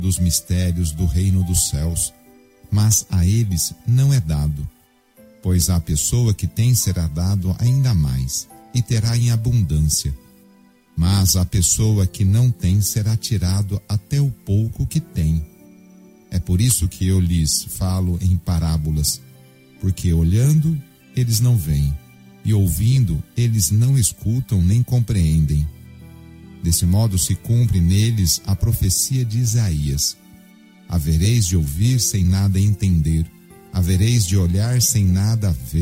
dos mistérios do reino dos céus, mas a eles não é dado. Pois à pessoa que tem será dado ainda mais, e terá em abundância. Mas a pessoa que não tem será tirado até o pouco que tem. É por isso que eu lhes falo em parábolas, porque olhando eles não veem, e ouvindo eles não escutam nem compreendem. Desse modo se cumpre neles a profecia de Isaías: havereis de ouvir sem nada entender, havereis de olhar sem nada ver.